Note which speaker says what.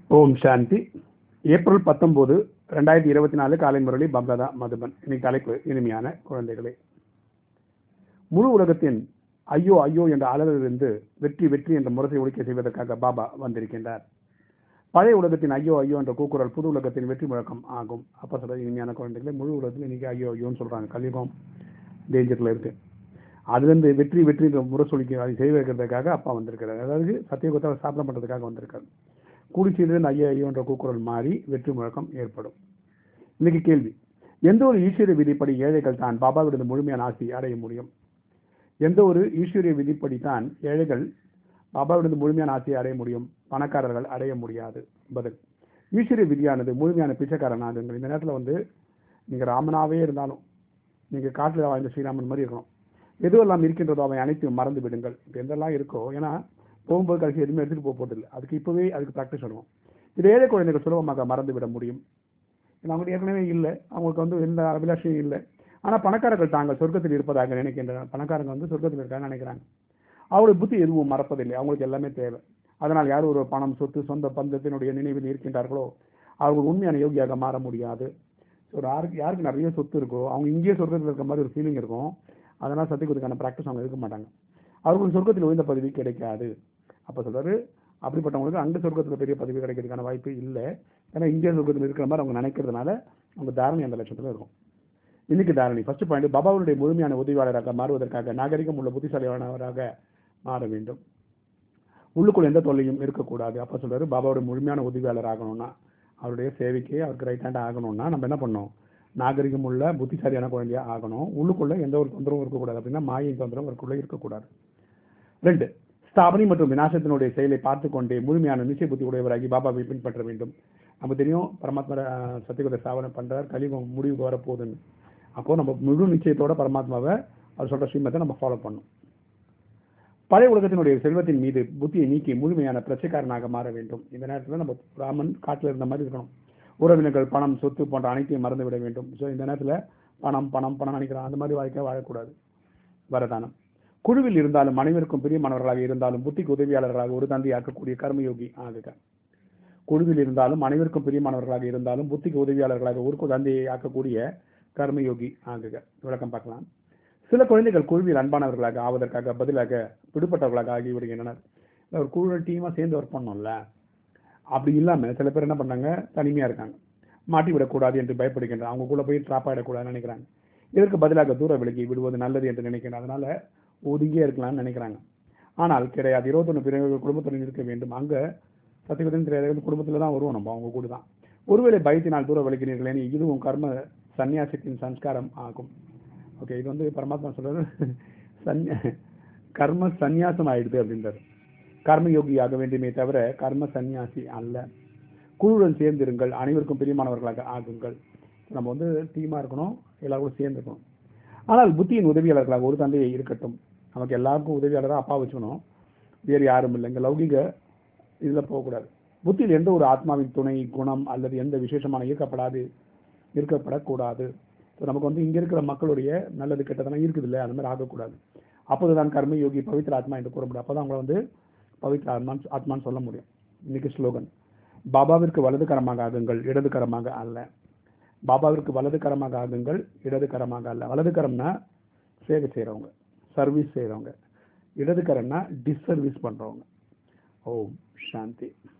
Speaker 1: ஓம் சாந்தி. April 19, 2024 காலை முரளி பம்பாதா மதுபன். இன்னைக்கு தலைப்பு இனிமையான குழந்தைகளே. முழு உலகத்தின் ஐயோ ஐயோ என்ற அலறிலிருந்து வெற்றி வெற்றி என்ற முரசை ஒழிக்க செய்வதற்காக பாபா வந்திருக்கின்றார். பழைய உலகத்தின் ஐயோ ஐயோ என்ற கூக்குரல் புது உலகத்தின் வெற்றி முழக்கம் ஆகும். அப்ப சொல்ற இனிமையான குழந்தைகளே, முழு உலகத்தில் இன்னைக்கு ஐயோ ஐயோன்னு சொல்றாங்க. கலியுகம் டேஞ்சர்ல இருக்கு. அதுலேருந்து வெற்றி வெற்றி என்ற முரசு ஒழிக்க அதை செய்ய வைக்கிறதுக்காக அப்பா வந்திருக்கிறார். அதாவது சத்தியகுத்தை ஸ்தாபனை பண்றதுக்காக வந்திருக்காரு. கூடிச்சீரிலிருந்து ஐயோ ஐயோ என்ற கூக்குரல் மாறி வெற்றி முழக்கம் ஏற்படும். இன்னைக்கு கேள்வி: எந்த ஒரு ஈஸ்வரிய விதிப்படி ஏழைகள் தான் பாபாவிடம் முழுமையான ஆசை அடைய முடியும்? எந்த ஒரு ஈஸ்வரிய விதிப்படி தான் ஏழைகள் பாபாவிடம் முழுமையான ஆசையை அடைய முடியும், பணக்காரர்கள் அடைய முடியாது? பதில்: ஈஸ்வரிய விதியானது முழுமையான பிச்சைக்காரன் ஆகுங்கள். இந்த நேரத்தில் நீங்க ராமனாவே இருந்தாலும், நீங்க காட்டில் வாழ்ந்த ஸ்ரீராமன் மாதிரி இருக்கணும். எதுவெல்லாம் இருக்கின்றதோ அவை அனைத்தையும் மறந்து விடுங்கள். இப்போ எதெல்லாம் இருக்கோ, ஏன்னா போகும்போது கடைசி எதுவுமே எடுத்துட்டு போக போதில்லை. அதுக்கு இப்பவே அதுக்கு ப்ராக்டிஸ் பண்ணுவோம். இது ஏழை குழந்தைகள் சுலபமாக மறந்து விட முடியும். ஏன்னா அவங்களுக்கு ஏற்கனவே இல்லை, அவங்களுக்கு எந்த அபிலாஷையும் இல்லை. ஆனால் பணக்காரர்கள் தாங்கள் சொர்க்கத்தில் இருப்பதாக நினைக்கின்றனர். பணக்காரங்க சொர்க்கத்தில் இருக்கான்னு நினைக்கிறாங்க. அவருடைய புத்தி எதுவும் மறப்பதில்லை. அவங்களுக்கு எல்லாமே தேவை. அதனால் யார் ஒரு பணம், சொத்து, சொந்த பந்தத்தினுடைய நினைவில் இருக்கின்றார்களோ அவர்கள் உண்மையான யோகியாக மாற முடியாது. ஒரு யாருக்கு நிறைய சொத்து இருக்கோ அவங்க இங்கேயே சொர்க்கத்தில் இருக்கிற மாதிரி ஒரு ஃபீலிங் இருக்கும். அதனால் சத்தியகுதிக்கான ப்ராக்டிஸ் அவங்க இருக்க மாட்டாங்க. அவர்களுக்கு சொர்க்கத்தில் உயர்ந்த பதவி கிடைக்காது. அப்போ சொல்றாரு, அப்படிப்பட்டவங்களுக்கு அங்கே சொர்க்கத்தில் பெரிய பதவி கிடைக்கிறதுக்கான வாய்ப்பு இல்லை. ஏன்னா இந்திய சொர்க்கத்தில் இருக்கிற மாதிரி அவங்க நினைக்கிறதுனால அவங்க தாரணை அந்த லட்சத்தில் இருக்கும். இன்னைக்கு தாரணை ஃபர்ஸ்ட் பாயிண்ட்: பாபாவுடைய முழுமையான உதவியாளராக மாறுவதற்காக நாகரிகம் உள்ள புத்திசாலியானவராக மாற வேண்டும். உள்ளுக்குள் எந்த தொல்லையும் இருக்கக்கூடாது. அப்போ சொல்றாரு, பாபாவுடைய முழுமையான உதவியாளர் ஆகணும்னா, அவருடைய சேவைக்கு அவருக்கு ரைட் ஹேண்ட் ஆகணும்னா நம்ம என்ன பண்ணணும்? நாகரிகம் உள்ள புத்திசாலியான குழந்தையா ஆகணும். உள்ளுக்குள்ள எந்த ஒரு தொந்தரவும் இருக்கக்கூடாது. அப்படின்னா மாயின் தொந்தரவும் அவருக்குள்ள இருக்கக்கூடாது. 2, ஸ்தாபனை மற்றும் விநாசத்தினுடைய செயலை பார்த்து கொண்டே முழுமையான நிச்சய புத்தி உடையவராகி பாபாவை பின்பற்ற வேண்டும். நம்ம தெரியும், பரமாத்மா சத்தியகுதை ஸ்தாபனை பண்றார், கலியுகம் முடிவுக்கு வரப்போகுதுன்னு. அப்போ நம்ம முழு நிச்சயத்தோட பரமாத்மாவை அவர் சொல்ற ஸ்ரீமத்தை நம்ம ஃபாலோ பண்ணணும். பழைய உலகத்தினுடைய செல்வத்தின் மீது புத்தியை நீக்கி முழுமையான பிரச்சைக்காரனாக மாற வேண்டும். இந்த நேரத்தில் நம்ம ராமன் காட்டில் இருந்த மாதிரி இருக்கணும். உறவினர்கள், பணம், சொத்து போன்ற அனைத்தையும் மறந்து விட வேண்டும். ஸோ இந்த நேரத்தில் பணம் பணம் பணம் நினைக்கிறான், அந்த மாதிரி வாழ்க்கை வாழக்கூடாது. வரதானம்: குழுவில் இருந்தாலும் அனைவருக்கும் பிரியமானவர்களாக இருந்தாலும் புத்திக்கு உதவியாளர்களாக ஒரு தந்தையாக்கக்கூடிய கர்மயோகி ஆகுக. குழுவில் இருந்தாலும் அனைவருக்கும் பிரியமானவர்களாக இருந்தாலும் புத்திக்கு உதவியாளர்களாக ஒரு தந்தையை ஆக்கக்கூடிய கர்மயோகி ஆகுக. விளக்கம் பார்க்கலாம். சில குழந்தைகள் குழுவில் அன்பானவர்களாக ஆவதற்காக பதிலாக விடுபட்டவர்களாக ஆகிவிடுகின்றனர். ஒரு குழு டீமாக சேர்ந்து ஒர்க் பண்ணோம்ல, அப்படி இல்லாமல் சில பேர் என்ன பண்ணாங்க, தனிமையாக இருக்காங்க. மாட்டி விடக்கூடாது என்று பயப்படுகின்றனர். அவங்க கூட போய் ட்ராப் ஆகிடக்கூடாதுன்னு நினைக்கிறாங்க. இதற்கு பதிலாக தூர விலகி விடுவது நல்லது என்று நினைக்கிறாங்க. அதனால ஒதுங்கியே இருக்கலாம்னு நினைக்கிறாங்க. ஆனால் கிடையாது. 21 பிரிவுகள் குடும்பத்துடன் இருக்க வேண்டும். அங்கே சத்தியகுதன் தெரியாத குடும்பத்தில் தான் வருவோம். நம்ம அவங்க கூட தான். ஒருவேளை பயத்தினால் தூர விலகினீர்களே, இதுவும் கர்ம சன்னியாசத்தின் சம்ஸ்காரம் ஆகும். ஓகே, இது பரமாத்மா சொல்றது கர்ம சந்நியாசம் ஆயிடுது அப்படின்றாரு. கர்மயோகி ஆக வேண்டுமே தவிர கர்ம சந்நியாசி அல்ல. குழுவுடன் சேர்ந்திருங்கள், அனைவருக்கும் பிரியமானவர்களாக ஆகுங்கள். நம்ம டீமா இருக்கணும், எல்லாரும் சேர்ந்துக்கணும். ஆனால் புத்தியின் உதவியாளர்களாக ஒரு தந்தையை இருக்கட்டும். நமக்கு எல்லாருக்கும் உதவியாளராக அப்பா வச்சுக்கணும், வேறு யாரும் இல்லை. இங்கே லௌகிக இதில் போகக்கூடாது. புத்தியில் எந்த ஒரு ஆத்மாவின் துணை, குணம் அல்லது எந்த விசேஷமான இருக்கப்படக்கூடாது. நமக்கு இங்கே இருக்கிற மக்களுடைய நல்லது கெட்டதெல்லாம் இருக்குது இல்லை, அந்த மாதிரி ஆகக்கூடாது. அப்போதுதான் கர்மயோகி பவித்திர ஆத்மா என்று கூற முடியும். அப்போ தான் அவங்கள பவித்திர ஆத்மான்னு சொல்ல முடியும். இன்னைக்கு ஸ்லோகன்: பாபாவிற்கு வலது கரமாக ஆகுங்கள், இடது கரமாக அல்ல. பாபாவிற்கு வலது கரமாக ஆகுங்கள், இடது கரமாக அல்ல. வலது கரம்னா சேவை செய்கிறவங்க, சர்வீஸ் செய்கிறவங்க. இடது கரம்னா டிஸ்சர்வீஸ் பண்ணுறவங்க. ஓம் சாந்தி.